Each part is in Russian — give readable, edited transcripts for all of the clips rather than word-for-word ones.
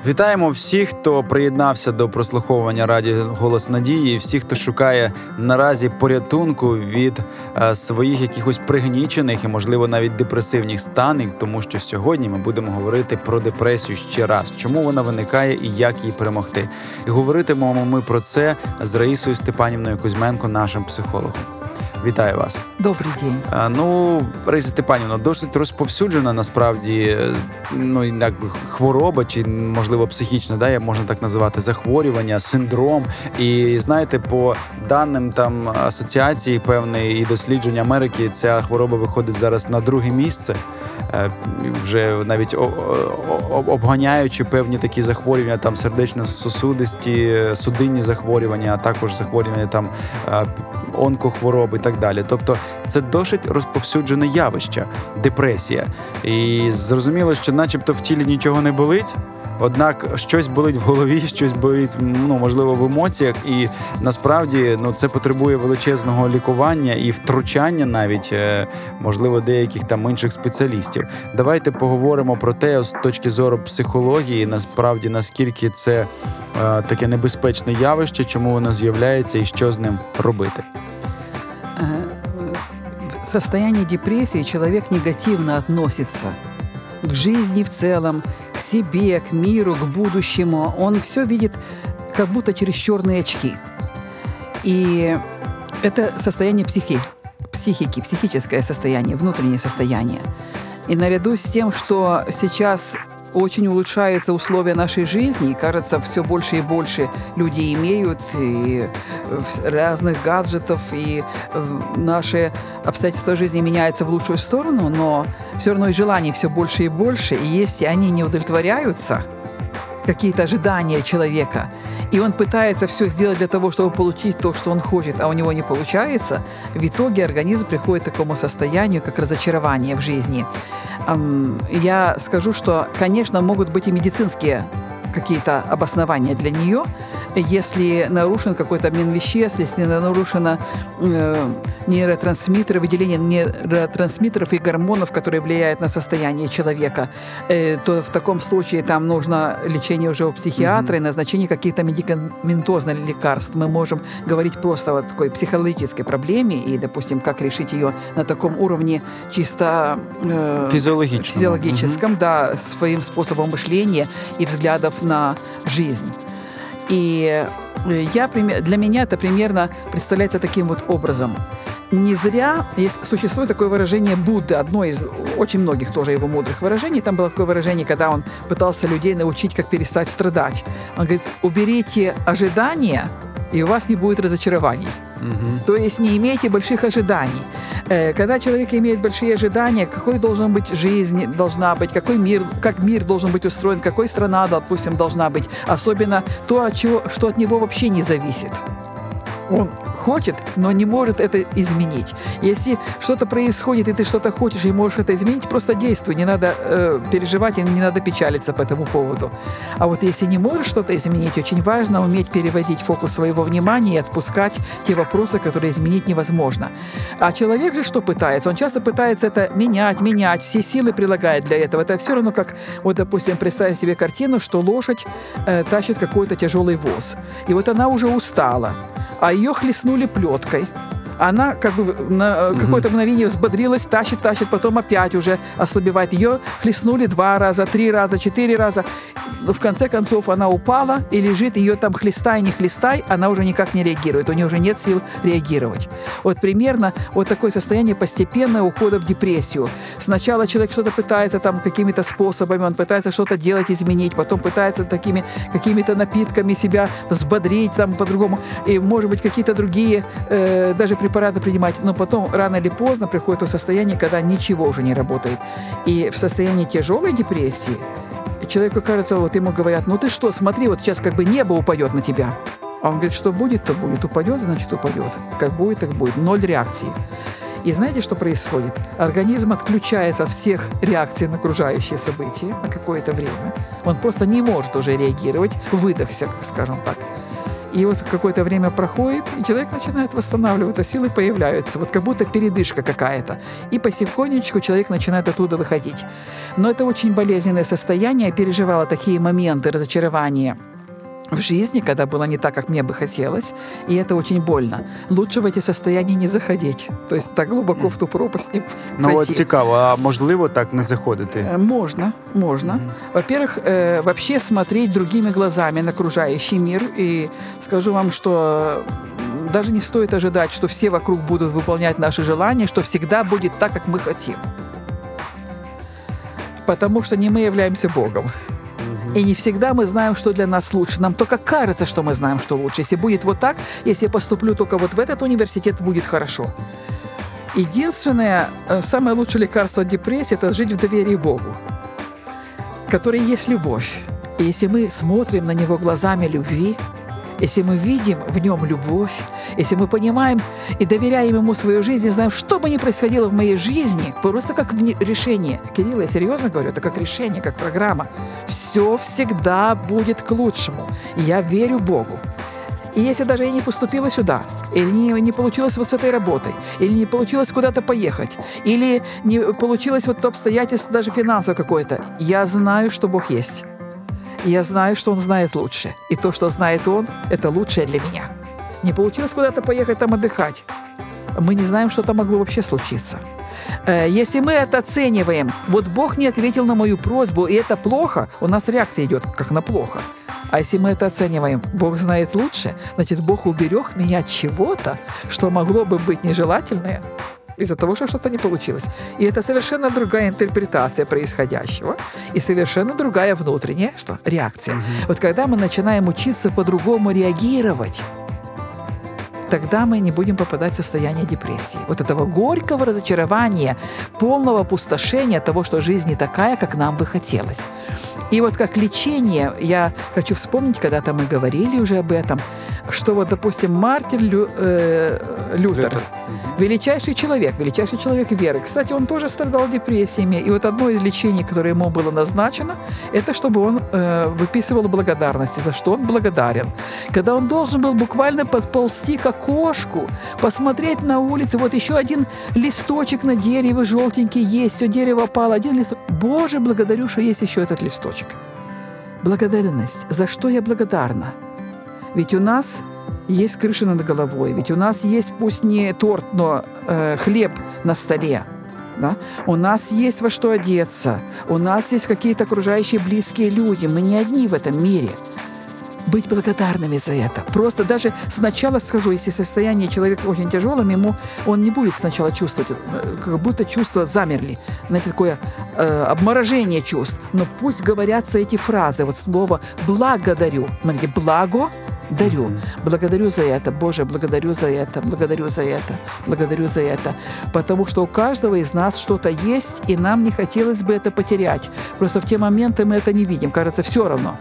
Вітаємо всіх, хто приєднався до прослуховування радіо «Голос надії», і всіх, хто шукає наразі порятунку від своїх якихось пригнічених і, можливо, навіть депресивних станів, тому що сьогодні ми будемо говорити про депресію ще раз. Чому вона виникає і як її перемогти. І говоритимемо ми про це з Раїсою Степанівною Кузьменко, нашим психологом. Вітаю вас. Добрий день. Раїса Степанівна, досить розповсюджена насправді хвороба чи, можливо, психічне, можна так називати, захворювання, синдром. І, знаєте, по даним там асоціації певної і досліджень Америки, ця хвороба виходить зараз на друге місце, вже навіть обганяючи певні такі захворювання, там сердечно-сосудисті, судинні захворювання, а також захворювання там онкохвороби і так далі. Тобто це досить розповсюджене явище – депресія. І зрозуміло, що начебто в тілі нічого не болить, однак щось болить в голові, щось болить, можливо, в емоціях, і насправді це потребує величезного лікування і втручання навіть, можливо, деяких там інших спеціалістів. Давайте поговоримо про те, з точки зору психології, насправді, наскільки це таке небезпечне явище, чому воно з'являється і що з ним робити. В состоянии депрессии человек негативно относится к жизни в целом, к себе, к миру, к будущему. Он все видит как будто через черные очки. И это состояние психики, психическое состояние, внутреннее состояние. И наряду с тем, что сейчас очень улучшаются условия нашей жизни, и, кажется, все больше и больше люди имеют и разных гаджетов, и наши обстоятельства жизни меняются в лучшую сторону, но все равно и желаний все больше и больше, и если они не удовлетворяются, какие-то ожидания человека, и он пытается все сделать для того, чтобы получить то, что он хочет, а у него не получается, в итоге организм приходит к такому состоянию, как разочарование в жизни. Я скажу, что, конечно, могут быть и медицинские какие-то обоснования для нее, если нарушен какой-то обмен веществ, если нарушено нейротрансмиттеры, выделение нейротрансмиттеров и гормонов, которые влияют на состояние человека, то в таком случае там нужно лечение уже у психиатра и назначение каких-то медикаментозных лекарств. Мы можем говорить просто о такой психологической проблеме и, допустим, как решить ее на таком уровне чисто физиологическом, да, своим способом мышления и взглядов на жизнь. И для меня это примерно представляется таким вот образом. Не зря существует такое выражение Будды, одно из очень многих тоже его мудрых выражений. Там было такое выражение, когда он пытался людей научить, как перестать страдать. Он говорит: уберите ожидания, и у вас не будет разочарований. Угу. То есть не имейте больших ожиданий. Когда человек имеет большие ожидания, какой должен быть жизнь, должна быть, как мир должен быть устроен, какой страна, допустим, должна быть. Особенно то, что от него вообще не зависит. Он хочет, но не может это изменить. Если что-то происходит, и ты что-то хочешь и можешь это изменить, просто действуй. Не надо переживать и не надо печалиться по этому поводу. А вот если не можешь что-то изменить, очень важно уметь переводить фокус своего внимания и отпускать те вопросы, которые изменить невозможно. А человек же что пытается? Он часто пытается это менять, все силы прилагает для этого. Это все равно как, вот, допустим, представить себе картину, что лошадь тащит какой-то тяжелый воз. И вот она уже устала, а ее хлестнули плеткой. Она как бы на какое-то мгновение взбодрилась, тащит, потом опять уже ослабевает. Ее хлестнули 2 раза, 3 раза, 4 раза. В конце концов она упала и лежит, ее там хлестай, не хлестай, она уже никак не реагирует, у нее уже нет сил реагировать. Вот примерно вот такое состояние постепенного ухода в депрессию. Сначала человек что-то пытается там какими-то способами, он пытается что-то делать, изменить, потом пытается такими какими-то напитками себя взбодрить там по-другому, и, может быть, какие-то другие даже препараты принимать, но потом рано или поздно приходит то состояние, когда ничего уже не работает. И в состоянии тяжелой депрессии человеку кажется, вот ему говорят: ну ты что, смотри, вот сейчас как бы небо упадет на тебя. А он говорит, что будет, то будет. Упадет, значит упадет. Как будет, так будет. 0 реакции. И знаете, что происходит? Организм отключается от всех реакций на окружающие события на какое-то время. Он просто не может уже реагировать, выдохся, скажем так. И вот какое-то время проходит, и человек начинает восстанавливаться, силы появляются, вот как будто передышка какая-то. И потихонечку человек начинает оттуда выходить. Но это очень болезненное состояние. Я переживала такие моменты разочарования в жизни, когда было не так, как мне бы хотелось, и это очень больно. Лучше в эти состояния не заходить, то есть так глубоко в ту пропасть не Ну от пройти. цікаво, а можливо так не заходити? Можно. Во-первых, вообще смотреть другими глазами на окружающий мир. И скажу вам, что даже не стоит ожидать, что все вокруг будут выполнять наши желания, что всегда будет так, как мы хотим. Потому что не мы являемся Богом. И не всегда мы знаем, что для нас лучше. Нам только кажется, что мы знаем, что лучше. Если будет вот так, если я поступлю только вот в этот университет, будет хорошо. Единственное, самое лучшее лекарство от депрессии – это жить в доверии Богу, который есть любовь. И если мы смотрим на Него глазами любви, если мы видим в Нем любовь, если мы понимаем и доверяем Ему свою жизнь, и знаем, что бы ни происходило в моей жизни, просто как решение. Кирилл, я серьезно говорю, это как решение, как программа. Все всегда будет к лучшему. Я верю Богу. И если даже я не поступила сюда, или не получилось вот с этой работой, или не получилось куда-то поехать, или не получилось вот то обстоятельство даже финансово какое-то, я знаю, что Бог есть. И я знаю, что Он знает лучше. И то, что знает Он, это лучшее для меня. Не получилось куда-то поехать там отдыхать. Мы не знаем, что там могло вообще случиться. Если мы это оцениваем, вот Бог не ответил на мою просьбу, и это плохо, у нас реакция идет как на плохо. А если мы это оцениваем, Бог знает лучше, значит, Бог уберег меня от чего-то, что могло бы быть нежелательное, из-за того, что что-то не получилось. И это совершенно другая интерпретация происходящего и совершенно другая внутренняя реакция. Вот когда мы начинаем учиться по-другому реагировать, тогда мы не будем попадать в состояние депрессии. Вот этого горького разочарования, полного опустошения того, что жизнь не такая, как нам бы хотелось. И вот как лечение, я хочу вспомнить, когда-то мы говорили уже об этом, что вот, допустим, Мартин Лютер, величайший человек веры. Кстати, он тоже страдал депрессиями. И вот одно из лечений, которое ему было назначено, это чтобы он выписывал благодарности, за что он благодарен. Когда он должен был буквально подползти к окошку, посмотреть на улице, вот еще один листочек на дереве желтенький есть, все дерево опало, один листочек. Боже, благодарю, что есть еще этот листочек. Благодарность. За что я благодарна? Ведь у нас есть крыша над головой, ведь у нас есть, пусть не торт, но хлеб на столе. Да? У нас есть во что одеться, у нас есть какие-то окружающие близкие люди. Мы не одни в этом мире. Быть благодарными за это. Просто даже сначала скажу, если состояние человека очень тяжелым, он не будет сначала чувствовать, как будто чувства замерли. Знаете, такое обморожение чувств. Но пусть говорятся эти фразы. Вот слово «благодарю». Смотрите, «благо». Дарю. Благодарю за это. Боже, благодарю за это. Благодарю за это. Благодарю за это. Потому что у каждого из нас что-то есть, и нам не хотелось бы это потерять. Просто в те моменты мы это не видим. Кажется, все равно.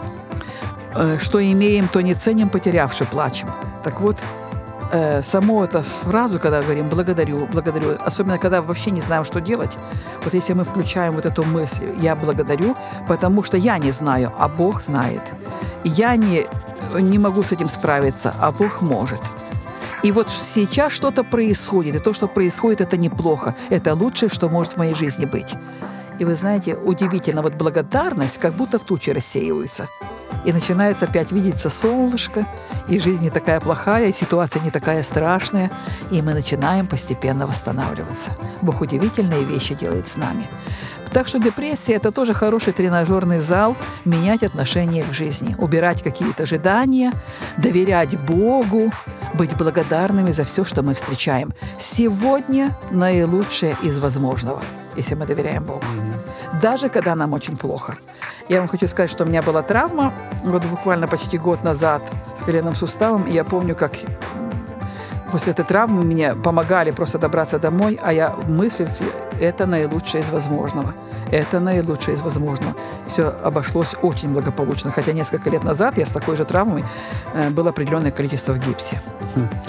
Что имеем, то не ценим, потерявши, плачем. Так вот, саму эту фразу, когда говорим «благодарю», «благодарю», особенно когда вообще не знаем, что делать, вот если мы включаем вот эту мысль «я благодарю», потому что я не знаю, а Бог знает. И я не могу с этим справиться, а Бог может. И вот сейчас что-то происходит, и то, что происходит, это неплохо. Это лучшее, что может в моей жизни быть. И вы знаете, удивительно, вот благодарность как будто в тучи рассеивается. И начинается опять видеться солнышко, и жизнь не такая плохая, и ситуация не такая страшная, и мы начинаем постепенно восстанавливаться. Бог удивительные вещи делает с нами. Так что депрессия – это тоже хороший тренажерный зал, менять отношение к жизни, убирать какие-то ожидания, доверять Богу, быть благодарными за все, что мы встречаем. Сегодня наилучшее из возможного, если мы доверяем Богу. Даже когда нам очень плохо. Я вам хочу сказать, что у меня была травма, вот буквально почти год назад с коленным суставом, и я помню, как после этой травмы мне помогали просто добраться домой, а я мыслил, это наилучшее из возможного. Это наилучшее из возможного. Все обошлось очень благополучно. Хотя несколько лет назад я с такой же травмой был определенное количество в гипсе.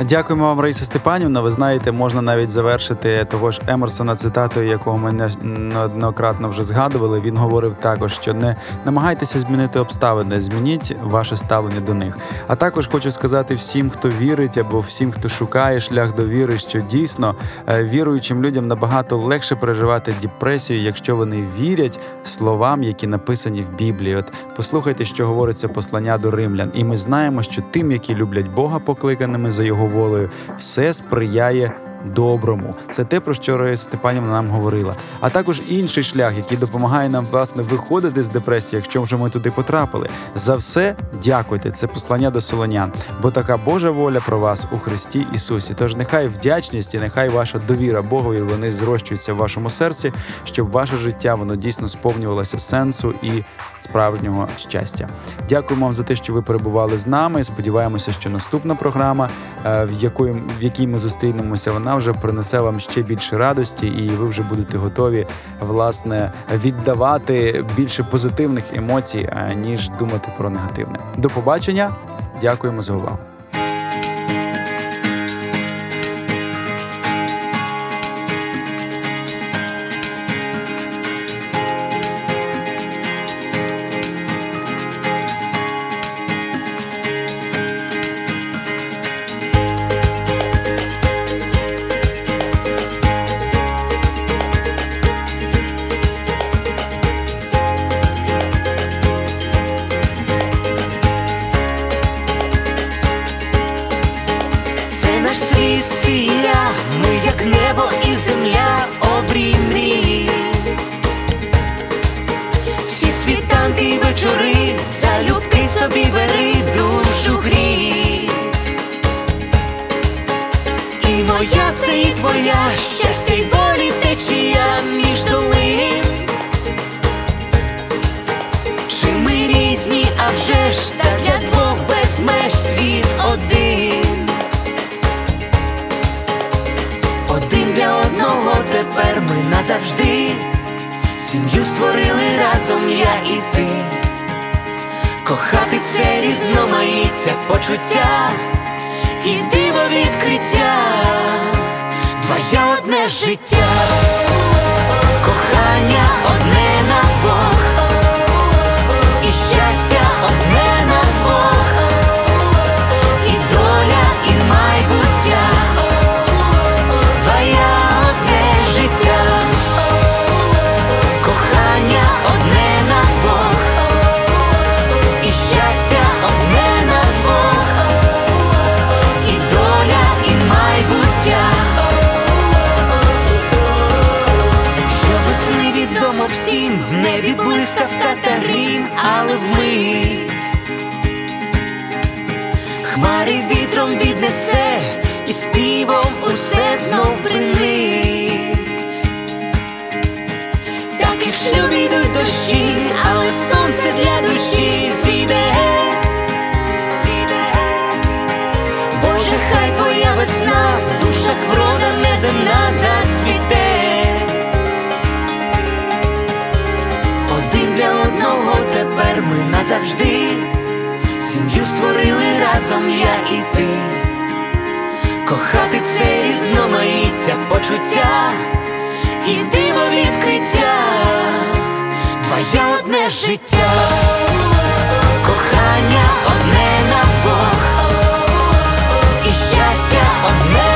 Дякуємо вам, Раїса Степанівна. Ви знаєте, можна навіть завершити того ж Емерсона цитатою, якого ми неоднократно вже згадували. Він говорив також, що не намагайтеся змінити обставини, змініть ваше ставлення до них. А також хочу сказати всім, хто вірить, або всім, хто шукає шлях до віри, що дійсно віруючим людям набагато легше переживати депресію, якщо вони вірять словам, які написані в Біблії. От послухайте, що говориться послання до римлян. І ми знаємо, що тим, які люблять Бога, покликаними за Його волею, все сприяє доброму. Це те, про що Раїса Степанівна нам говорила. А також інший шлях, який допомагає нам, власне, виходити з депресії, якщо вже ми туди потрапили. За все дякуйте. Це послання до Солонян. Бо така Божа воля про вас у Христі Ісусі. Тож нехай вдячність і нехай ваша довіра Богові, вони зрощуються в вашому серці, щоб ваше життя, воно дійсно сповнювалося сенсу і справжнього щастя. Дякуємо вам за те, що ви перебували з нами. Сподіваємося, що наступна програма, в якій ми зустрінемося, вона вже принесе вам ще більше радості, і ви вже будете готові, власне, віддавати більше позитивних емоцій, ніж думати про негативне. До побачення. Дякуємо за увагу. Наш світ і я, ми як небо і земля, обрій мрії. Всі світанки й вечори, залюбки собі бери, душу грій. І моя це і твоя, щастя й болі течія між долин. Чи ми різні, а вже ж, та для двох без меж світ один. Один для одного тепер ми назавжди. Сім'ю створили разом я і ти. Кохати це різноманіття почуття і диво відкриття. Твоє одне життя, кохання одне на двох, і щастя одне на двох, і доля, і майбуття. Твоє одне життя, кохання одне на двох, і щастя одне на двох, і доля, і майбуття. Щовесни відомо всім, в небі блискавка та грім, але вмить хмари вітром віднесе, і співом усе знов бринить. Так і в шлюбі йдуть дощі, але сонце для душі зійде. Боже, хай твоя весна в душах врода неземна зацвіте. Один для одного тепер ми назавжди. Сім'ю створили разом я і ти. Кохати це різноманіття почуття і диво відкриття. Твоє одне життя, кохання одне на двох, і щастя одне